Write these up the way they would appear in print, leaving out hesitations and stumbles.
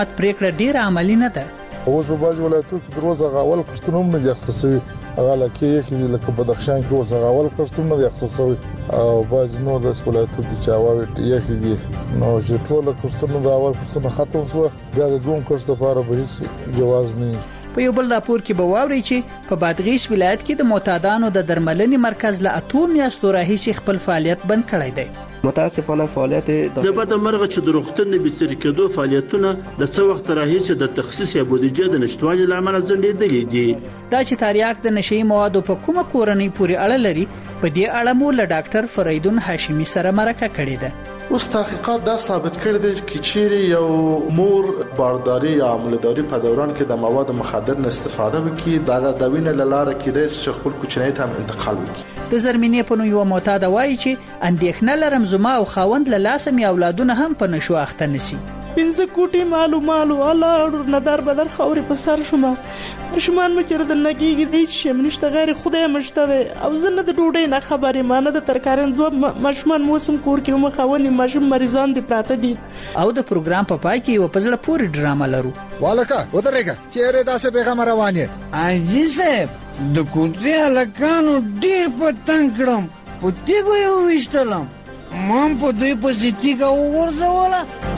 پریکړه ډیره عملی نه ده. اوس په بعض ولایتونو کې دروازه غاول کښتونه هم نه دي اختصاصي، هغه لکه کې لکه بدخشان کې اوس غاول کښتونه نه دي اختصاصي او بعض نور د ولایتونو کې چاواوي کې دي. نو چې ټول کښتونه د اول کښتونه ختم شو، بیا د دوم کښت لپاره به هیڅ جواز نه. په یو بل راپور کې به واوري چې په بادغیس ولایت کې د معتادانو د درملنې مرکز له 8 میاشتو راهیسې خپل فعالیت بند کړی دی. متاسفانه فعالیت د بده مرغه چې د روغتون د بستر کېدو فعالیتونه د څو وخت راهیسې د تخصیص یا بودیجه د نشټوالي لامل ځنډېدلې دي. دا چې تریاک د نشئی موادو په کومه کورنۍ پورې اړه لري، په دې اړه مو له ډاکټر فریدون هاشمی سره مرکه کړې ده. اوس تحقیقات دا ثابت کړی دی چې چیرې یو مور بارداری یا عملداری په دوران کې د مواد مخدر نه استفاده وکړي، دا د وینې له لارې کېدای شي خپل کوچنی ته انتقال وکړي. د زرمینې په نوم یو معتاد وایي چې اندېښنه لرم زما او خاوند له لاسه مې اولادونه هم په نشو اخته نشي. 15 کوټي مالو الله ندار بدر خوري په سر شوم. شومان مچره د نګيږي د هیڅ شي منشته غیر خدای مشته او زنه د ډوډۍ نه خبرې مانه د ترکارن دوه مشمان موسم کور کې مخاوني ماشوم مریضان دي پراته دي. او د پروګرام په پای کې یو پزړه پوری ډرامه لرو. والکه ودرېګه چیرې داسې پیغام روانه عزیزه د کوټه لکانو ډیر پتنګ کړم پټي یو وشتلم مام په دوی په سټیګه ورځوله.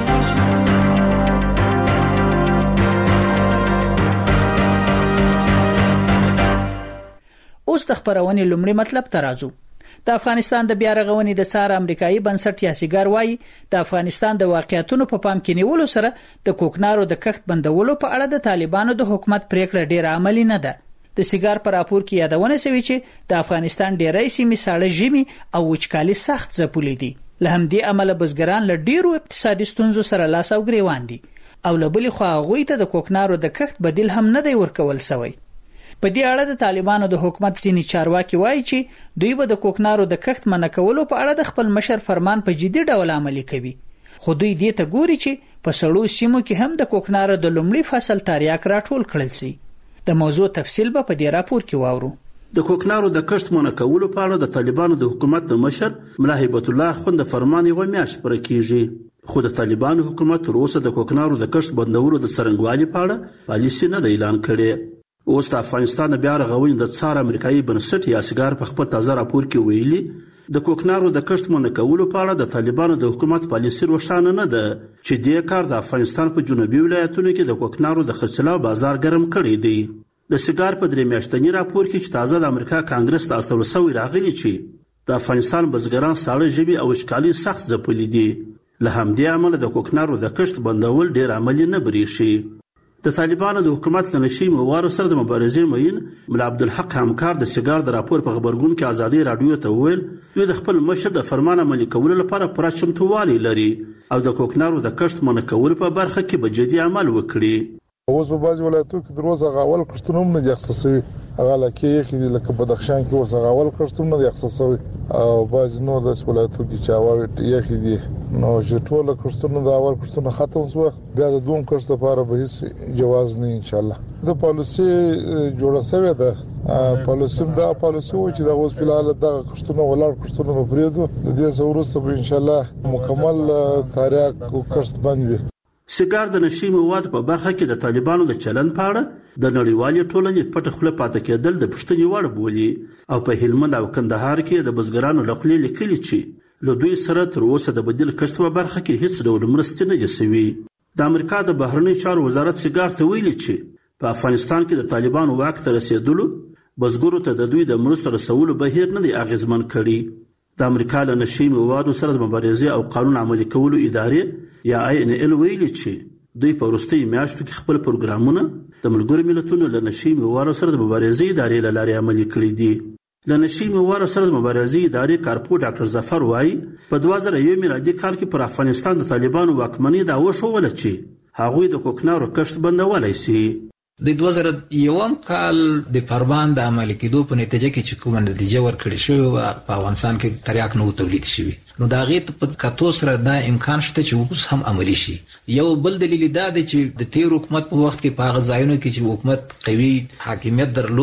اوس د خبرونې لومړی مطلب ته راځو. د افغانستان د بیا رغونې د څار امریکایي بنسټ یاسګر وایي د افغانستان د واقعیتونو په پام کې نیولو سره د کوکنارو د کښت بندولو په اړه د طالبانو د حکومت پریکړه ډیره عملی نه ده. د سیګار پر راپور کې یادونه شوی چې د افغانستان ډیرای سیمې ساړه ژمي او وچکالي سخت ځپلې دي. له همدې عمله بزګران له ډیرو اقتصادي ستونزو سره لاس او ګریوان دي او له بلې خوا هغوی ته د کوکنارو د کښت بدیل هم نه دی ورکول شوی. په دې اړه د طالبانو د حکومت ځینې چارواکي وایي چې دوی به د کوکنارو د کښت منع کولو په اړه د خپل مشر فرمان په جدي ډول عملي کوي، خو دوی دې ته ګوري چې په سړو سیمو کې هم د کوکنارو د لومړي فصل تریاک راټول کړل شي. د موضوع تفصیل به په دې راپور کې واورو. د کوکنارو د کښت منع کولو په اړه د طالبانو د حکومت د مشر ملا هیبت الله خوند فرمان یو میاشت پر کېږي، خو د طالبانو حکومت تر اوسه د کوکنارو د کښت بندولو د څرنګوالي په اړه پالیسي نه اعلان کړي. اوس د افغانستان بیا رغونې د څار امریکایي بنسټ یاسګر په خپل تازه راپور کې ویلي د کوکنارو د کښت منع کولو په اړه د طالبانو د حکومت پالیسي روښانه نه ده چې دې کار د افغانستان په جنوبي ولایتونو کې د کوکنارو د خرڅلاو بازار ګرم کړی دی. د سیګار په 3 میاشتني راپور کې چې تازه د امریکا کانګرس ته استول شوی راغلی چې د افغانستان بزګران ساړه ژمي او وچکالي سخت ځپلي دي، له همدې امله د کوکنارو د کښت بندول ډیر عملي نه بریښي. د طالبانو د حکومت له نشي موارو سره د مبارزې مین ملا عبدالحق همکار د سیګار د راپور په خبرګون کې ازادي رادیو ته ویل دوی د خپل مشر د فرمان عملي کولو لپاره پوره چمتووالی لري او د کوکنارو د کښت منع کولو په برخه کې به جدي عمل وکړي. اوس په بعض ولایتونو کې دروازه غاول کښتونه هم نه دي اختصاصي، هغه لکه بدخشان کې اوس غاول کښتونه نه دي اختصاصي او بعض نور د ولایتونو کې چاواوي کې دي. نو چې ټول کښتونه د اول کښتونه ختم شو، بیا د دوم کښت لپاره به هیڅ جواز نه. ان شاء الله د پالیسي جوړه شوې ده، پالیسي دا پالیسي و چې د اوس په حال د کښتونه ولر کښتونه پرېدو د دې ضرورت به ان شاء الله مکمل تاریخ او کښت باندې. سیګار د نشي مواد په برخه کې د طالبانو د چلن په اړه د نړیوالې ټولنې پټه خوله پاتې کېدل د پښتني وړ بولي او په هلمند او کندهار کې د بزګرانو له خولې لیکلي چې له دوی سره تر اوسه د بدیل کښت په برخه کې هیڅ ډول مرستې نه دي شوي. د امریکا د بهرنی چارو وزارت سیګار ته ویلي چې په افغانستان کې د طالبانو واک ته رسیدلو بزګرو ته د دوی د مرستو رسولو بهیر نه دی اغیزمن کړي. د امریکا له نشي موادو سره د مبارزې او قانون عملي کولو ادارې یا INL ویلي چې دوی په وروستي میاشتو کې خپل پروګرامونه د ملګرو ملتونو له نشي موادو سره د مبارزې ادارې له لارې عملي کړي دي. د نشي موادو سره د مبارزې ادارې کارپو ډاکټر ظفر وایي په 2001 میلادي کال کې پر افغانستان د طالبانو واکمني دا وښوله چې هغوی د کوکنارو کښت بندولای شي. د 2001 کال د فرمان د عملي کېدو په نتیجه کې چې کومه نتیجه ورکړې شوې په افغانستان کې تریاک نو تولید شوی، نو دا غي په کتو سره دا امکان شته چې اوس هم عملی شي. یو بل دلیل دا دی چې د تیر حکومت په وخت کې په هغه ځایونو کې چې حکومت قوي حاکمیت درلود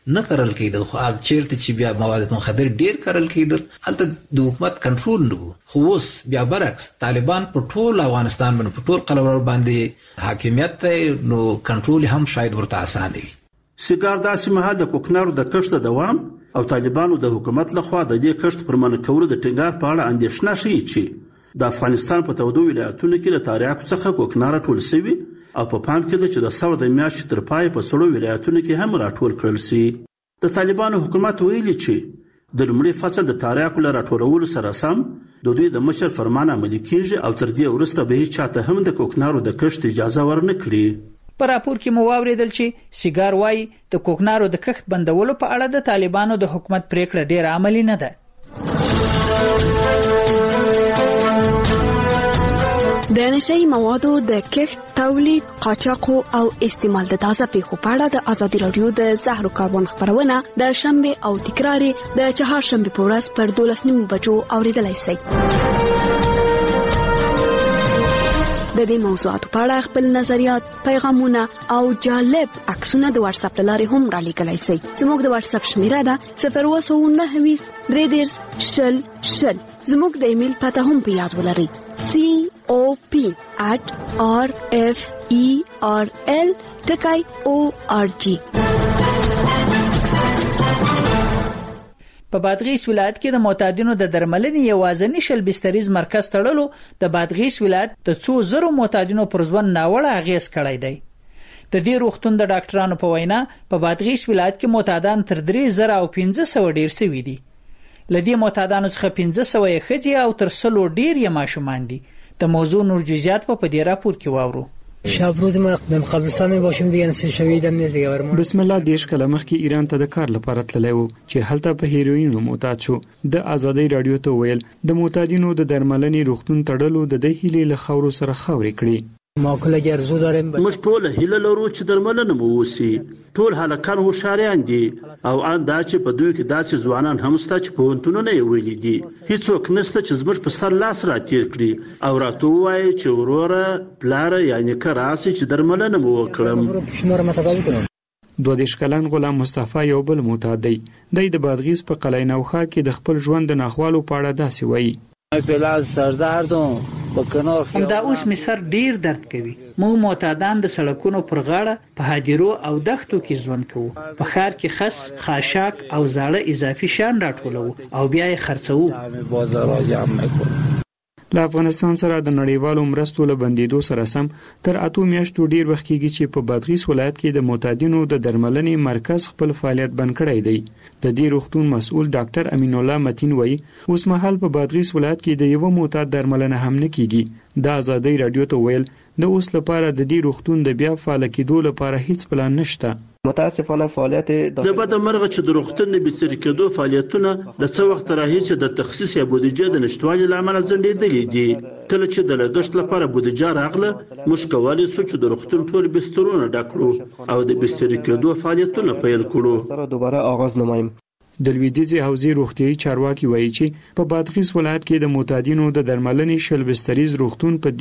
نه کرل کېدل، خو چیرته چې بیا مواد مخدر ډیر کرل کېدل هلته د حکومت کنټرول نه و. خو اوس بیا برعکس طالبان په ټول افغانستان باندې په ټول قلمرو باندې حاکمیت دی، نو کنټرول هم شاید ورته اسانه وي. سیګار داسې مهال د کوکنارو د کښت دوام او طالبانو د حکومت لخوا د دې کښت پر منع کولو د ټینګار په اړه اندېښنه ښیي چې د افغانستان په تودو ولایتونو کې له تاریاکو څخه کوکنار ټول شوي او په پام کې ده چې د ثور د میاشتې تر پای په سړو ولایتونو کې هم راټول کړل شي. د طالبانو حکومت ویلي چې د لومړي فصل د تاریاکو له راټولولو سره سم د دوی د مشر فرمان عملي کیږي او تر دې وروسته به هیڅ چاته هم د کوکنارو د کښت اجازه ورنه کړي. په راپور کې مو واوریدل چې سیګار وايي د کوکنارو د کښت بندولو په اړه د طالبانو د حکومت پریکړه ډېر عملي نه ده. د نشئی موادو د کښت، تولید، قاچاق او استعمال د تازه پیښو په اړه د ازادي رادیو د زهرو کاروان خبرونه د شنبه او تکرار د چهارشنبه په ورځ پر 12:30 بجو اوریدلای شئ. د دې موضوعاتو په اړه خپل نظریات، پیغامونه او جالب عکسونه د واتس اپ لارې هم را لیږلای شئ. زموږ د واتس اپ شمیره ده 029 330 زموږ د ایمیل پته هم په یاد ولرئ cop@referl.org. په بادغیس ولایت کې د معتادینو د درملنې یوازینی شل بستریز مرکز تړلو د بادغیس ولایت د 200 معتادینو پر ژوند ناوړه اغیز کړی دی. د دې روغتون د ډاکټرانو په وینا په بادغیس ولایت کې معتادان تر 3500 ډیر شوي دي. لدې معتادانو څخه 500 یې ښځې او تر 100 ډیر یې ماشومان دي. د موضوع نور جزئیات په دې راپور کې واورو. شب روز ما در قبرستان می باشیم دیگه نسل شویدم نیست دیگه. بسم الله دیش کله مخکې ایران ته د کار لپاره تللی و چې هلته په هیروین معتاد شو. د آزادۍ رادیو ته ویل د معتادینو د درملنې روغتون تړلو د دې هیلې له خاورو سره خاورې کړي. ما کله ګرځو دارم موږ ټول هیله لرو چې درملنه مو وسی. ټول هلکان هوښیاران دي او ان دا چې په دوی کې داسې ځوانان هم شته چې په ونتونونه یې ویلي دي. هیڅوک نشته چې زموږ په سر لاس راتیر کړي او راته ووایي چې وروره پلاره یعنی که راسي چې درملنه مو وکړم. 22 کلن غلام مصطفی یو بل معتاد دی. د بادغیس په قلعه نوخا کې د خپل ژوند د ناخوالو په اړه داسې وایي. همدا اوس می سر ډیر درد کوي. موږ معتادان د سړکونو پر غاړه په هاجرو او دښتو کې ژوند کوو. په ښار کې خس، خاشاک او زاړه اضافي شان راټولو او بیا یې خرڅوو. له افغانستان سره د نړیوالو مرستو له بندیدو سره سم تر 8 میاشتو ډیر وخت کېږي چې په بادغیس ولایت کې د معتادینو د درملنې مرکز خپل فعالیت بند کړی دی. د دې روغتون مسؤل ډاکټر امین الله متین وایي اوس مهال په بادغیس ولایت کې د یو معتاد درملنه هم نه کیږي. د آزادۍ رادیو ته ویل د اوس لپاره د دې روغتون د بیا فعال کېدو لپاره هیڅ پلان نشته. متاسفانه فعالیت د بده مرغه چې د روغتون د بستر کېدو فعالیتونه د څو وخت راهیسې د تخصیص یا بودیجه د نشټوالي لامل ځنډېدلې دي. کله چې د لګښت لپاره بودیجه راغله موږ کولی شو چې د روغتون ټول بسترونه ډک کړو او د بستر کېدو فعالیتونه پیل کړو. سره دوباره آغاز نماییم. د لویدیځي حوزې روغتیايي چارواکي وایي چې په بادغیس ولایت کې د معتادینو د درملنې شل بستریز روغتون په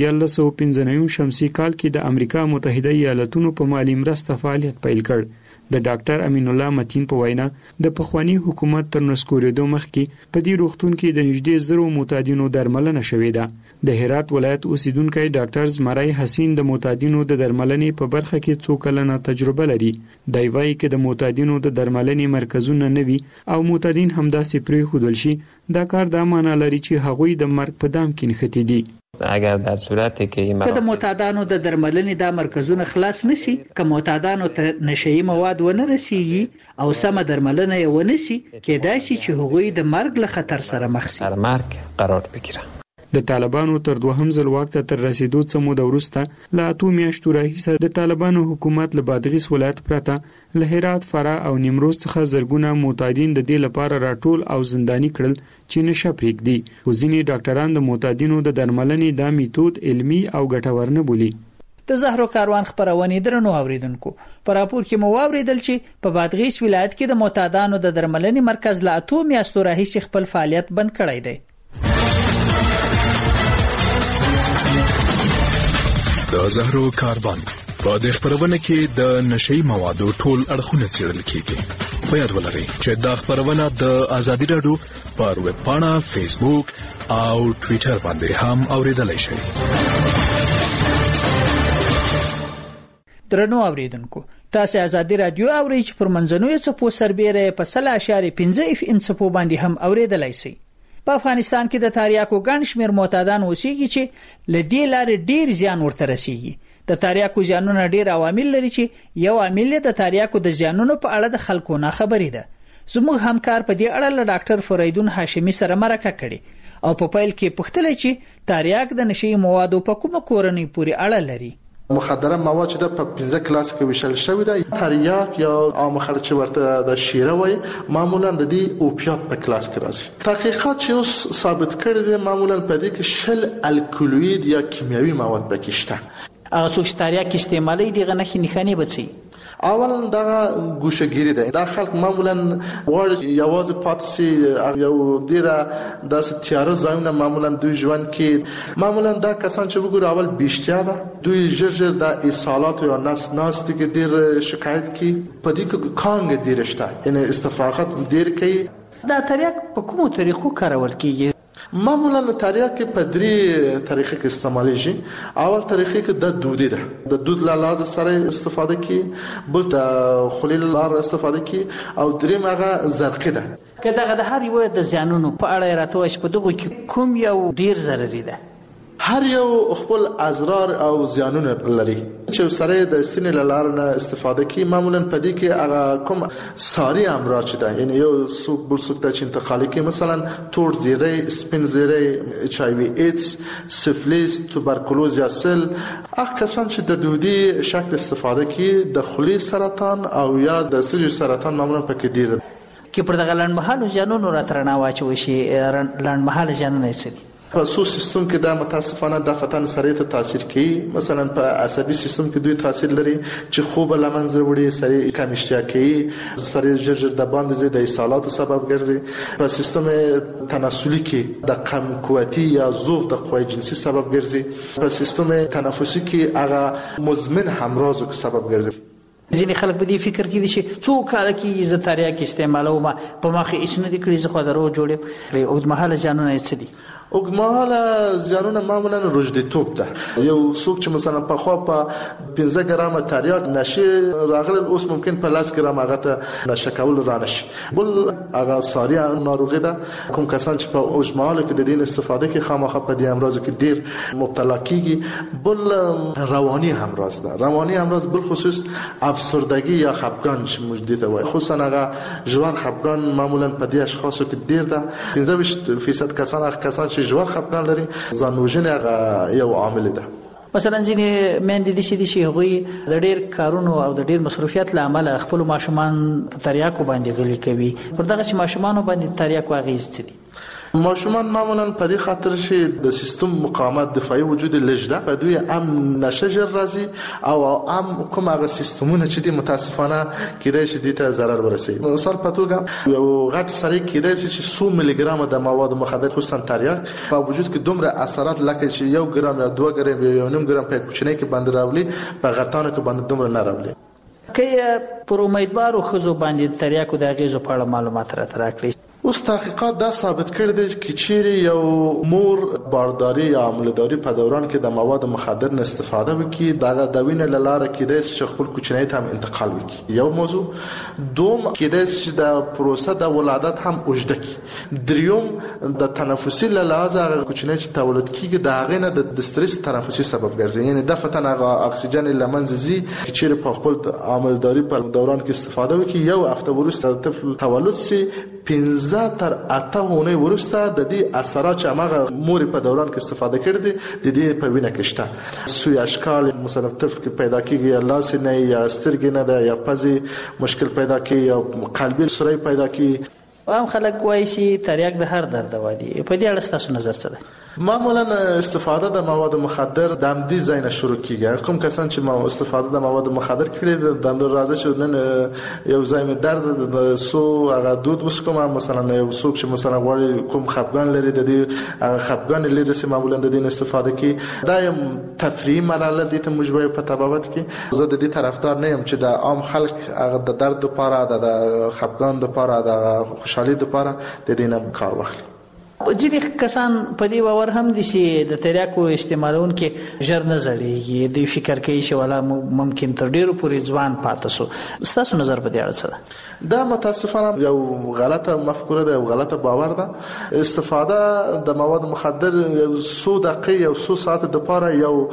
1995 شمسي کال کې د امریکا متحده ایالاتونو په مالی مرسته فعالیت پیل کړ. د ډاکټر امین الله متین په وینا د پخوانی حکومت تر نسکورېدو مخکې په دې روغتون کې د نږدې 100 معتادینو درملنه شوې ده. د هرات ولایت اوسیدونکو ډاکټر زمرای حسین د معتادینو د درملنې په برخه کې څو کلنه تجربه لري. دی وايي چې د معتادینو د درملنې مرکزونه نوي او معتادین همداسې پرېښودل شي دا کار د معنی لري چې هغوی د مرګ په دام کې نښتي دي. اگر در صورتی که د معتادانو د درملنې دا مرکزونه خلاص نشي که معتادانو ته نشئی مواد ونه رسیږي او سم درملنه یې ونشي کېدای شي چې هغوی د مرګ له خطر سره مخ شي. مرګ قرار بگیرن. د طالبانو تر دوهم ځل واک ته تر رسیدو څه موده وروسته له 8 میاشتو راهیسه د طالبانو حکومت له بادغیس ولایت پرته له هرات، فراه او نیمروز څخه زرګونه معتادین د دې لپاره راټول او زنداني کړل چې نشه پرېږدي. خو ځینې ډاکټران د معتادینو د درملنې دا میتود علمي او ګټور نه بولي. د زهرو کاروان خبرونه درنو اوریدونکو په راپور کې مو اوریدل چې په بادغیس ولایت کې د معتادانو د درملنې مرکز له 8 میاشتو راهیسه خپل فعالیت بند کړی دی. د زهرو کاروان په دې خبرونه کې د نشئی موادو ټول اړخونه څېړل کیږي. په یاد ولرئ چې دا خبرونه د ازادي راډیو پر ویب پاڼه، فیسبوک او ټوئیټر باندې هم اوریدلای شئ. درنو اوریدونکو، تاسو ازادي رادیو اورئ چې پر منځنوي څپو سربېره په 0.5 FM څپو باندې هم اوریدلای شئ. په افغانستان کې د تریاکو ګڼ شمېر معتادان اوسېږي چې له دې لارې ډیر زیان ورته رسیږي. د تریاکو زیانونه ډیر عوامل لري چې یو عامل د تریاکو د زیانونو په اړه د خلکو نه خبرې ده. زموږ همکار په دې اړه له ډاکټر فریدون هاشمي سره مرکه کړې او په پیل کې پوښتنه چې تریاک د نشئی موادو په کومه کورنۍ پورې اړه لري. مخدره مواد چې د 15 کلاس کې وشل شوی دی، تریاک یا عام خلک چې ورته د شیره وای معمولا د دې اوپیات په کلاس کې راځي. تحقیقات چې اوس ثابت کړي دي معمولا په دې کې شل الکولوید یا کیمیاوي مواد پکې شته. هغه څوک چې تریاک استعمالي دي غنخي نښانې بچي. اولا دا ګوشهګيري ده. دا خلک معمولا وړ یوازې پاتسي یو ډیره د ستیاره ځایونه معمولا دوی ژوند کې معمولا دا کسان چې وګوري اول بیشتیا ده دوی ژر د اصالات یا ناست کې ډیر شکایت کوي. په دې کې کانګ ډیر شته، یعنی استفراغات ډیر کوي. دا تریاک په کومو طریقو کارول کیږي؟ معمولا تریاک په درې طریقې کې استعمالېږي. اول طریقې کې د دودي ده، د دود له لارې سره استفاده کی، بل د خلیل لار استفاده کی، او دریم هغه زرقي ده. که دغه د هر یو د زیانونو په اړه راته وایي په دغه کې کوم یو ډیر ضرري ده؟ هر یو خپل اضرار او زیانونه لري. چې سره د سینې لار نه استفاده کی معمولا په دې کې هغه کوم ساري امراض ده، یعنی یو څوک بل څوک ته انتقالي کې مثلا تور زیره، سپین زیره، اچ آی وی ایدز، سفلیس، توبرکلوز یا سل. هغه کسان چې د دودي شکل استفاده کی د خلی سرطان او یا د سږي سرطان معمولا پکې ډیر کې پر دغه لنډمهاله زیانونو راترنه واچوي شي. لنډمهاله زیانونه څه دي؟ په سو سیستم کې دا متاسفانه د فتن سره ته تاثیر کوي. مثلا په عصبي سیستم کې دوی تاثیر لري چې خوب لمنځه وړي، سره کم اشتها کوي، سره ژر د باندې د اسهالاتو سبب ګرځي. په سیستم تناسلي کې د کم قوتي یا ضعف د قوی جنسي سبب ګرځي. په سیستم تنفسي کې هغه مزمن همراز سبب ګرځي. ځینې خلک په دې فکر کې دي چې څو کال کې ز تریاک استعمالوم په مخه هیڅ نه دي کړی، زه خو درو جوړم. اوږدمهاله زیانونه څه دي؟ اوږدمهاله زیانونه معمولا روږديتوب ده. یو څوک چې مثلا په خوا په 15 ګرام تریاک نشي راغلی، اوس ممکن په 10 ګرام هغه ته نشه کول رانشي. بل هغه ساري ناروغي ده. کوم کسان چې په اوږدمهاله کې د دین استفاده کوي خامخا په دې امراض کې ډیر مبتلا کیږي. بل رواني امراض ده. رواني امراض بل خصوص افسردگی یا خفګان چې موجود ده وای، خصوصا هغه ژور خفګان معمولا په دې اشخاصو کې ډیر ده. 15% کسان هغه کسان چې ژور خفګان لري ځان وژنې یو عامل ده. مثلا ځینې مېندې دي چې هغوی د ډیر کارونو او د ډیر مصروفیت له امله خپل ماشومان په تریاکو باندې غلي کوي. پر دغه چې ماشومان باندې تریاکو اغیز څه دي؟ ماشومان معمولا په دې خاطر چې د سیستم مقاومت دفاعي وجود لږ ده، په دوی ام نشجر راځي او ام کوم هغه سیستمونه چې د متاسفانه کېدای شي د ته ضرر ورسي. مثال په توګه یو غټ سړی کېدای شي چې 100 ملي ګرام د مواد مخدر خصوصا تریاک په وجود کې دومره اثرات لکه چې 1 ګرام یا 2 ګرام یا 1.5 ګرام په کوچنۍ کې باندې راولي، په غټانو کې باندې دومره نه راولي. که پر امیدوارو خزو باندې تریاکو د غیزو په اړه معلومات راکړي. اوس تحقیقات دا ثابت کړي دي چې چیرې یو مور بارداری یا عملداری په دوران کې د مواد مخدر نه استفاده وکړي، دا د وینې له لارې کېدای شي خپل کوچنی ته هم انتقال وکړي. یو موضوع. دوم کېدای شي د پروسه د ولادت هم اوږده کړي. دریوم د تنفسي له لحاظه کوچنی چې تولد کیږي د هغې نه د سترس تنفسي سبب ګرځي، یعنی د فتن هغه اکسیجن له منځه ځي. چیرې په خپل عملداری په دوران کې استفاده وکړي، یو هفته وروسته د طفل تولد سي 15 تر 8 اونۍ وروسته د دې اثرات چې هغه مور په دوران کې استفاده کړي دي د دې په وینه کې شته. سوی اشکال مثلا طفل کې پیدا کیږي، یا لاس نه یا سترګې نه ده، یا پزې مشکل پیدا کیږي، یا قلبي سوري پیدا کیږي. عام خلک وایي چې تریاک د هر درد دوا دی. په دې اړه تاسو نظر څه ده؟ معمولا استفاده د مواد مخدر د همدې ځای نه شروع کیږي. کوم کسان چې استفاده د مواد مخدر کړي د اندور راځي چې نن یو ځای می درد د سو هغه دود وسکم، مثلا یو څوک چې مثلا غواړي کوم خپګان لري د دې خپګان لري چې معمولا د دې استفاده کوي. دا یم تفریح مرحله دي ته مجبور په تبابت کې. زه د دې طرفدار نه یم چې د عام خلک هغه د درد لپاره د خپګان لپاره د خوشحالي لپاره د دې نه کار واخلي. ځینې کسان په دې باور هم دي چې د تریاکو استعمالون کې ژر نه زړیږي، دوی فکر کوي چې ولا ممکن تر ډیرو پورې ځوان پاتې سو. ستاسو نظر په دې اړه څه ده؟ دا متاسفانه یو غلطه مفکوره ده، یو غلطه باور ده. استفاده د مواد مخدر یو څو دقیقې یو څو ساعت د لپاره یو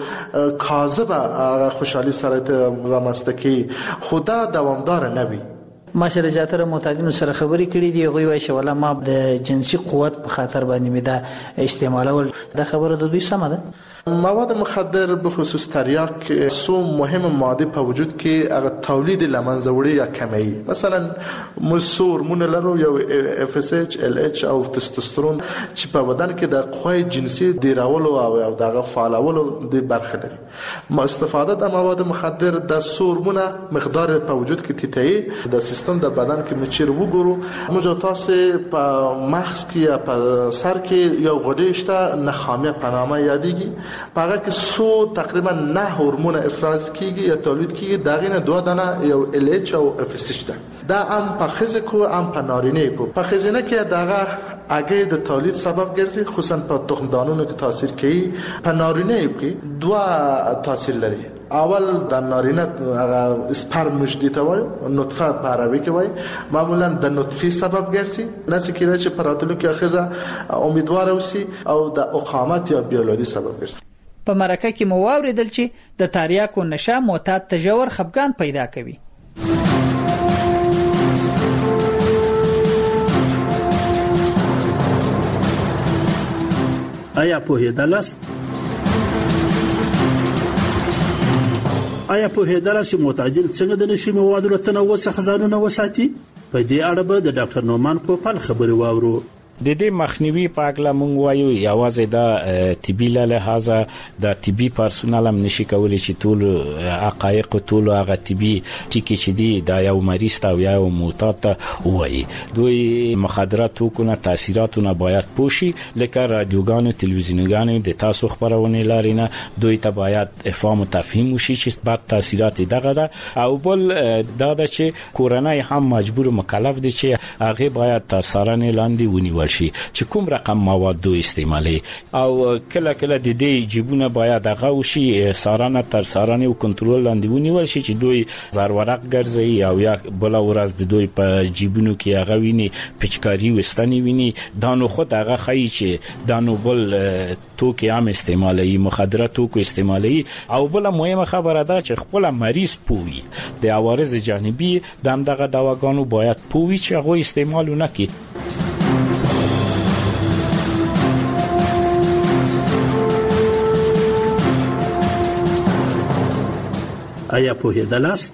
کاذبه خوشحالي سره رامنځته کوي، خو دا دوامدار نه وي. ما سره زیاتره معتادینو سره خبرې کړې دي، هغوی وایي چې ولا ما د جنسي قوت په خاطر باندې مې دا استعمالول. دا خبره د دوی سمه ده؟ مواد مخدر به خصوص تریاک سو مهم ماده په وجود کې هغه تولید لمنځه وړي یا کمی. مثلا مسور مون لرو یو FSH LH او تستوسترون چې په بدن کې د قوی جنسي دیراولو او دغه فعالولو د برخه لري. ما استفاده د مواد مخدر د سورمونه مقدار په وجود کې تیتای د سیستم د بدن کې مچیر وګورو موږ تاسو په مغز کې یا په سر کې یو غوډه شته نخامه په نامه یادېږي. پاګه کې سو تقریبا 9 هورمون افراز کیږي یا تولید کیږي. دغه نه 2 دانه یو LH او FSH ده. دا هم په خزه کو هم په نارینه کو. په خزینه کې دغه اگه د تولید سبب ګرځي، خصوصا په تخمدانونو کې تاثیر کوي. په نارینه کې 2 تاثیر لري. اول د نارینه هغه سپرم مجدی ته وای، نطفه په عربی کې وای، معمولا د نطفه سبب ګرځي. نس کېده چې پراتلو کې اخزه امیدوار اوسي او د اقامت یا بیولوژي سبب ګرځي. په مرکه کې مو واوریدل چې د تریاکو نشه معتاد ته ژور خپګان پیدا کوي. آیا په هداله چې معتادین څنګه د نشي موادو له تنوع څخه ځانونه وساتي؟ په دې اړه به د ډاکټر نومان پوپل خبري واورو. د دې مخنیوي په اړه مونږ وایو یوازې د طبي له لحاظه د طبي پرسونل هم نشي کولای چې ټول حقایق ټول هغه طبي ټکی چې دی دا یو مریض ته یو معتاد ته وایي. دوی مخدرات وکونه تاثیراتونه باید پوشي، لکه رادیوګانو تلویزیونګانو د تاسو خبرونه لارینه دوی ته باید افهام او تفهیم وشي چې بعد تاثیرات دغه ده. او بل دا د چې کورنۍ هم مجبور مکلف دي چې هغه باید تر سارنې لاندې ونیول شي چې کوم رقم مواد دوی استعمالي، او کله کله د دې جیبونه باید هغه وشي سارانه تر سارانه او کنټرول لاندې ونیول شي چې دوی زرورق ګرځي او یا بل ورځ د دوی په جیبونو کې هغه ویني پچکاری وستنی ویني. دا نو خود هغه خی چې دا نو بل توکي عام استعمالي مخدرات توکو استعمالي. او بل مهمه خبره ده چې خپل مریض پوي د عوارض جانبي د دغه دواګانو باید پوي چې هغه استعمال نه کړي. آیا پوهیدلاست؟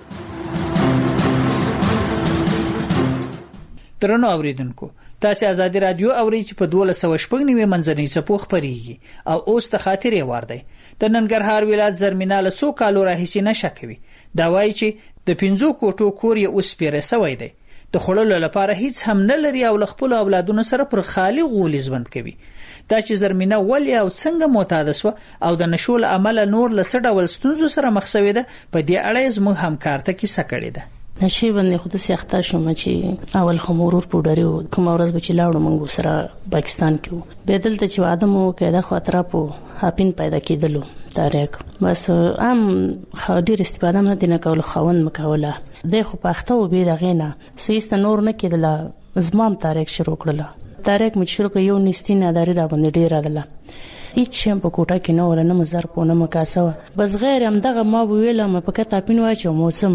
درنو اوریدونکو، تاسو آزادی رادیو اوري چې په 1290 منځنۍ څپو خبريږي او اوس ته خاطر یې وردی. د ننګرهار ولایت زرمیناله څو کالو راهیسي نشه کوي. دا وایي چې د 5 کوټو کور یې اوس پیره سوی دی. د خړلو لپاره هیڅ هم نه لري او خپل اولادونو سره پر خالی غولي ژوند کوي. دا چې زرمینه ولې او څنګه معتاد شو او د نشول عمل نور لسه ډول ستونزو سره مخ شوی ده، په دې اړه زموږ همکار ته کیسه کړې ده. نشي باندې خود سیاخته شوم چې اول خمورور پودریو کوم ورځ به چې لاړو موږ سره پاکستان کې بدل ته چې ادمو کې د خاطر په هاپین پیدا کېدلو تاریخ بس ام ډیر استفاده نه دي نه کول خوند مکوله د خو پخته و به دغه نه سیست نور نه کېدله زمام تاریخ شروع کړله. تاریخ مې شروع کړ یو نستینه داري را باندې ډیر راغله هیڅ هم په کوټه کې نو ورنه مزر په نه مکاسو بس غیر هم دغه ما ویل ما په کته پین واچو موسم له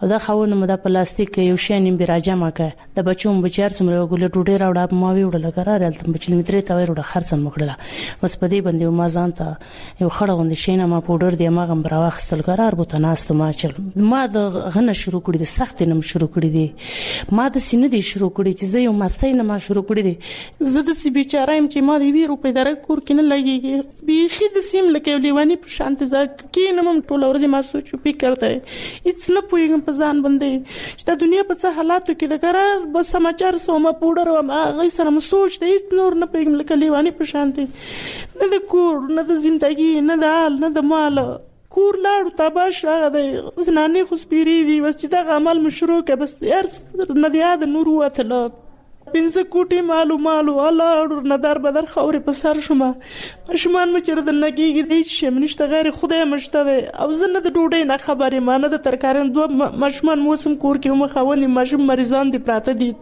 او دا خاونه مده پلاستیک یو شی نیم براجه ماکه د بچوم بچار څومره ګل ټوټه راوړه ما وی وړل قرار الته بچل متري ته وړه خرڅم مکړه بس پدې باندې ما ځان ته یو خړه غوند شینه ما پودر دی ما غم براوخستل قرار بو تناست ما چل ما د غنه شروع کړی د سخت نم شروع کړی دی ما د سینې دی شروع کړی چې زه یو مستۍ نه ما شروع کړی دی زه د سی بیچاره يم چې ما دی 20 روپۍ در کور کې نه لګيږي بيخي د سیم لکه لیوانی په شانت ځکه کې نه مم ټول ورځې ما سوچ فکر کوي هیڅ نه پوهیږم په ځان باندې چې د دنیا په څه حالاتو کې د قرار بس سماچار سوما پودر و ما غي سره سوچ دی هیڅ نور نه پوهیږم لکه لیوانی په شانت نه د کور نه د ژوندۍ نه د حال نه د مال کور لاړو تاباش هغه د زنانه خو سپيري دي بس چې دا عمل مشروع کې بس هر نه دی د نور وته پنځه کوټي مالو الله ندار بدر خوري په سر شوم شومان مچر د نګيږي د هیڅ شي منشته غیر خدای مشته او زنه د ډوډۍ نه خبرې مانه د ترکارن دوه مشمان موسم کور کې مخاوني مشم مریضان دي پراته دي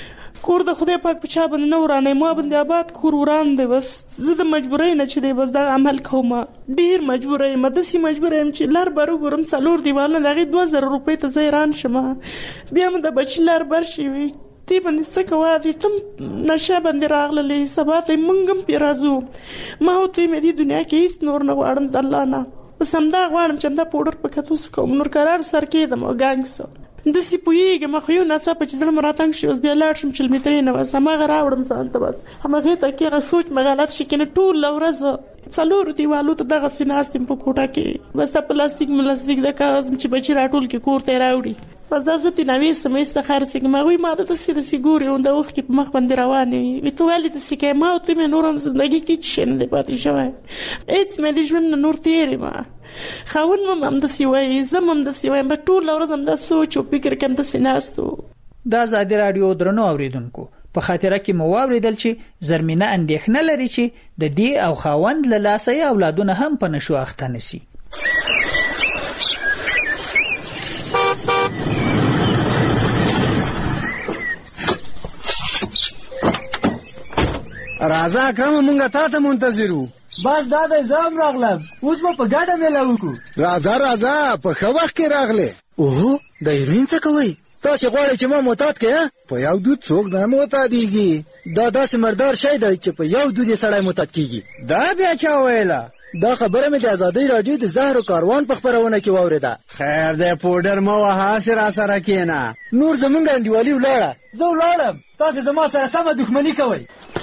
کور د خدای پاک په چا باندې نه ورانه ما باندې آباد کور وران دی بس زه د مجبورۍ نه چې دی بس دا عمل کوم ډیر مجبورۍ مدسي مجبورۍ چې لار بارو ګورم څلور دیوالونه دغه 2000 روپۍ ته زیران شمه بیا م د بچی لار بر شي دی باندې څه کوه دي تم نشه باندې راغللې سبا ته منګم پیرازو ما ته مې دي دنیا کې هیڅ نور نه غواړم د الله نه بس همدا غواړم چې دا پودر په کتوس کوم نور قرار سر کېدم او ګانګس د سی پویګه مخ یو ناڅه په چې زړه مراتنګ شي اوس بیا لاړ شم چې مترې نه وس ما غراوړم ځان ته بس هغه ته کې را سوچ مغالات شي کنه ټول ورځ څلور دیوالو ته دغه سیناستم په کوټه کې بس د پلاستیک د کاغذ چې بچی راټول کې کور ته راوړي بس هغه تی نوې سمېسته خرڅ ما وی ما د تاسو د سیګوري او د وخت کې په مخ باندې روانې وي ته ولې د سکه ما او ته مې نورم زندگی کې شین دی پاتې شوی اېڅ مې د ژوند نور تیرې ما خاون مم د سیوي زمم د سیوي په ټول ورځ هم د سوچ او فکر کوم د سیناستو د آزادي رادیو درنو اوریدونکو په خاطره کې مو واوریدل چې زرمینه اندېښنه لري چې د دې او خاوند له لاسه اولادونه هم په نشو اخته نشي راځه اکرم مونږه تا ته منتظرو بس دا د زام راغلم اوس په ګډه ملا وکړو راځه په خو وخت کې راغله اوه د ایرین څه کوي تاسو غواړئ چې ما معتاد کړئ په یو دود څوک نه معتاديږي دا داسې مردار شی دی چې په یو دود سړی معتاد کیږي دا بیا چا ویلا دا خبره مې د آزادۍ رادیو د زهر کاروان په خبرونه کې واوریده خیر د پودر مو وها سره سره کینا نور زمونږ انډیوالي ولاړه زه ولاړم تاسو زما سره سم دښمنی کوئ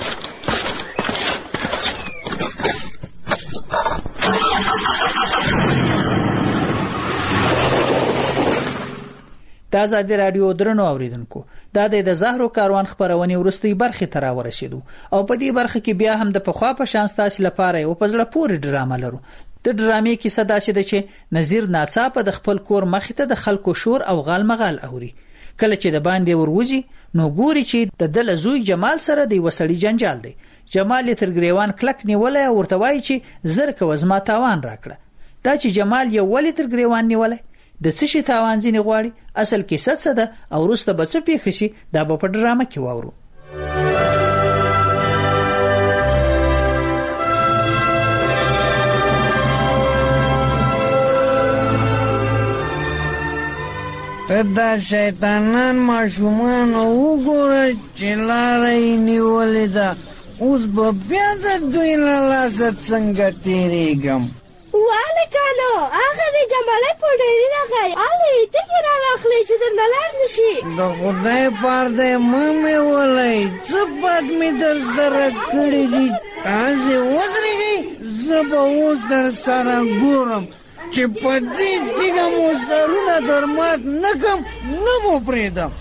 د آزادي رادیو درنو اوریدونکو دا د زهرو کاروان خبرونه ورستي برخه ترا ورسېدو او په دې برخه کې بیا هم د پخوا په شان ستاسو لپاره یو پزړه پوری ډرامه لرو د ډرامې کې صدا شې چې نذیر ناڅاپه د خپل کور مخې ته د خلکو شور او غالمغال اوري کله چې د باندې وروزي نو ګوري چې د دل زوی جمال سره د وسړي جنجال دی جمال تر ګریوان کلک نیولای او ورته وایي چې زر کو زما تاوان راکړه دا چې جمال یو ولې تر ګریوان نیولای د څه شي تاوان ځینې غواړي اصل کې څه ده او وروسته به څه پیښ شي دا به په ډرامه کې واورو دا شیطانان ماشومان وګوره چې لاره یې نیولې ده اوس به بیا د دوی له لاسه څنګه تېرېږم والکانو هغه د جمالي پوډري راغی علي ټکی را واخلې چې درنه لاړ نشي د خدای پاره دې مې ولای څه بد مې در سره کړی دي تاسو ودرېږئ زه به اوس در سره ګورم چې په دې تیږه مو سرونه در مات نه کړم نه مو پرېږدم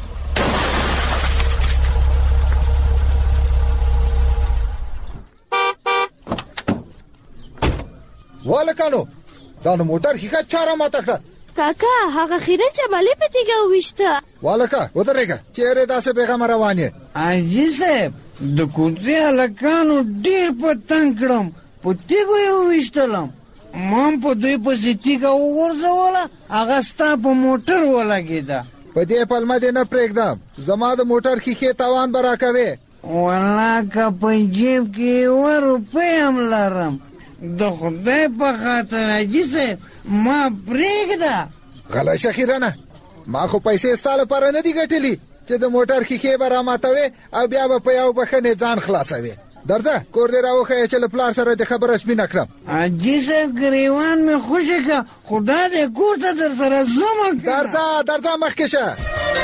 والکانو دا نو موټر ښیښه چاره ماته کړه کاکا هغه خیرن جمالي په تیږه وویشته والکه ودرېږه چیرې داسې پیغام روان یې حاجي صاحب د کوڅې هلکانو ډېر په تنګ کړم په تیږو یې وویشتلم ما په دوی پسې تیږه وغورځوله هغه ستا په موټر ولګېده په دې پلمه دې نه پرېږدم زما د موټر ښیښې تاوان به راکوې والله که په جیب کې 1 روپۍ هم لرم د خدای په خاطر حاجي صاحب ما پرېږده غلی شه خیرنه ما خو پیسې ستاله پر نه دی ګټلې چې د موټر ښیښې به راماتوي او بیا به په یو بخښنې ځان خلاصوي. درځه کور دې راوښیه چې له پلار سره د خبره سپینه کړم. حاجي صاحب ګریوان مې خوشې که خدا دې کور ته در سره زما درځه مخکې شه.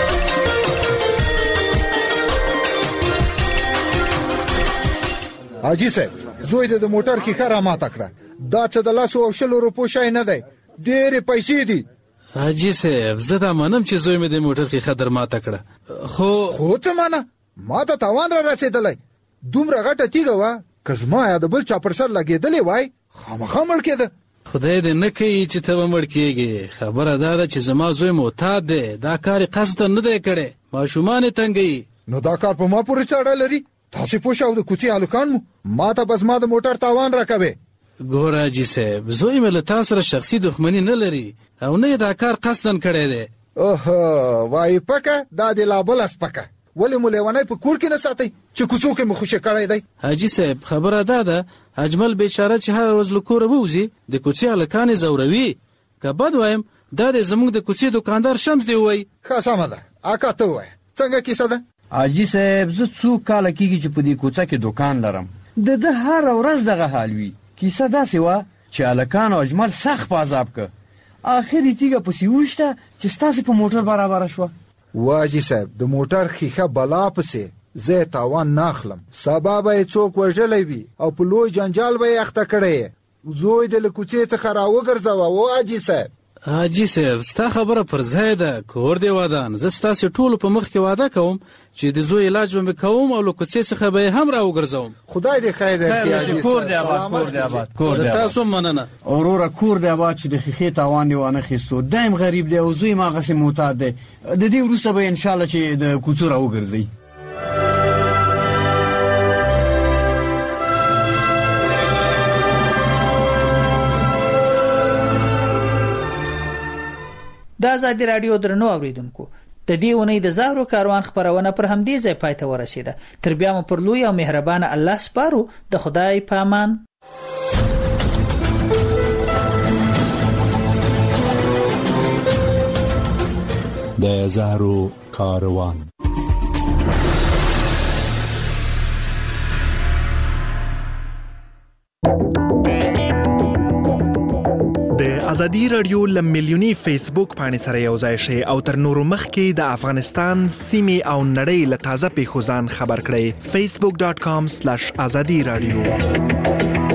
حاجي صاحب زوی دې د موټر ښیښه راماته کړه. دا څه د 100 روپو شی نه دی، ډېرې پیسې دي. حاجي صاحب زه دا منم چې زوی مې د موټر ښیښه در ماته کړه، خو څه منه؟ ما ته تاوان را رسېدلی. دومره غټه تیږه وه که زما یا د بل چا پر سر لګېدلې وای خامخا مړ کېده. خدای دې نه کوي چې ته به مړ کېږې. خبره دا ده چې زما زوی معتاد دی، دا کار یې قصدا نه دی کړی، ماشومان یې تنګوي. نو دا کار په ما پورې څه اړه لري؟ تاسې پوه شئ او د کوڅې هلکان مو ما ته به زما د موټر تاوان راکوې. ګوره حاجي صاحب زوی مې له تا سره شخصي دښمني نه لري او نه یې دا کار قصدا کړی دی. اوهو وایي پکه دا د لا بله سپکه. ولې مو لیونی په کور کې نه ساتئ چې کوڅو کې مو خوشې کړی دی؟ حاجي صاحب خبره دا ده اجمل بیچاره چې هر ورځ له کوره ووځي د کوڅې هلکان یې ځوروي. که بد وایم دا دی زموږ د کوڅې دوکاندار شمس دی ووایي. ښه سمه ده اکا ته ووایه څنګه کیسه ده؟ حاجي صاحب زه څو کاله کېږي چې په دې کوڅه کې دوکان لرم، د ده هره ورځ دغه حال وي. کیسه داسې وه چې هلکان او اجمل سخت په عذاب که، آخر یې تیږه پسې وشته چې ستاسې په موټر برابره شوه. واجی صاحب د موټر ښیښه بلا پسې زه تاوان نه اخلم. سبا به یې څوک وژلی وي او په لوی جنجال به یې اخته کړی. زوی دې له کوڅې څخه راوګرځوه واجی صاحب. حاجي صاحب ستا خبره پر ځای ده. کور دې ودان زه ستاسې ټولو په مخ کې واده کوم چې د زوی علاج به مې کوم او له کوڅې څخه به یې هم راوګرځوم. خدای دې خیر درکړي حاجي صاحب. کور دې آباد کور دې تاسو مننه. وروره کور دې آباد چې د ښیښې تاوان دې وانه خیستو. دایم غریب دی او زوی م هغسې معتاد دی. د دې وروسته به انشاءالله چې د کوڅو راوګرځئ. د آزادي راډیو درنو اوریدونکو د دې اونۍ د زهرو کاروان خبرونه پر همدې ځای پای ته ورسېده. تر بیا مو پر لوی او مهربانه الله سپارو. د خدای په امان. د زهرو کاروان. د ازادي رادیو لمیلیونی فیسبوک باندې سره یو ځای شئ او تر نورو مخکې د افغانستان سیمې او نړۍ له تازه پیښو ځان خبر کړئ. facebook.com/azadi radio